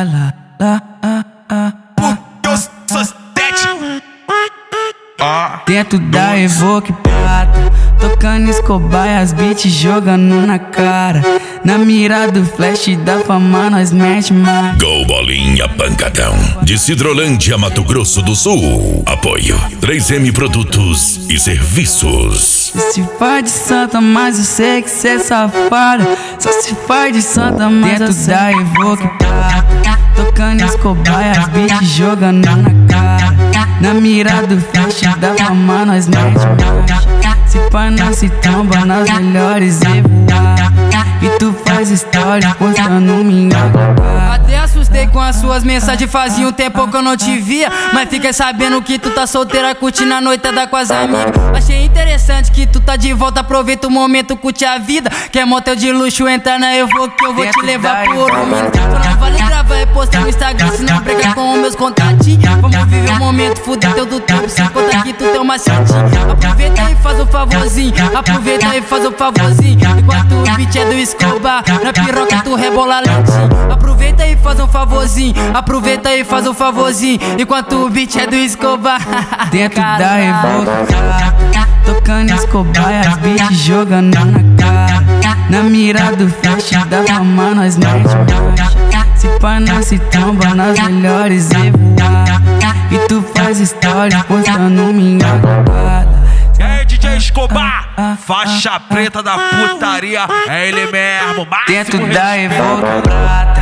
lá, lá, Porque eu sou sete. dentro da Evoque prata, tocando Escobar e as beats jogando na cara. Na mira do flash da fama nós mete mais. Gol Bolinha Pancadão, de Cidrolândia, Mato Grosso do Sul. Apoio 3M Produtos e Serviços. Se faz de santa, mas eu sei que cê é safada. Só se faz de santa, mas dentro da Evoque prata, tocando Escobar e as beats jogando na cara. Na mira do flash da fama nós mete mais. Se pá nós se tromba nas melhores e voar. E tu faz história postando minha cara. Até assustei com as suas mensagens, fazia um tempo que eu não te via. Mas fiquei sabendo que tu tá solteira, curtindo a noitada com as amigas. Achei interessante que tu tá de volta, aproveita o momento, curte a vida. Quer motel de luxo, entra na Evoque que eu vou te levar por um minuto. Só não vale gravar e postar no Instagram, senão briga com os meus contatinhos. Vamos viver o momento, fuder teu do tempo, sem contar que tu tem uma macetinho. Aproveita e faz o favorzinho, aproveita e faz o favorzinho. Enquanto o beat é do Escobar, na piroca tu rebola lentinho. Aproveita e faz um favorzinho, aproveita e faz um favorzinho. Enquanto o beat é do Escobar. Dentro da Evoque prata, tocando Escobar e as beats jogando na cara. Na mira do flash da fama nós mete mais. Se pá nós se tromba nas melhores e voar. E tu faz história postando minha cara. É DJ Escobar, faixa preta da putaria. É ele mesmo, Dentro da Evoque prata,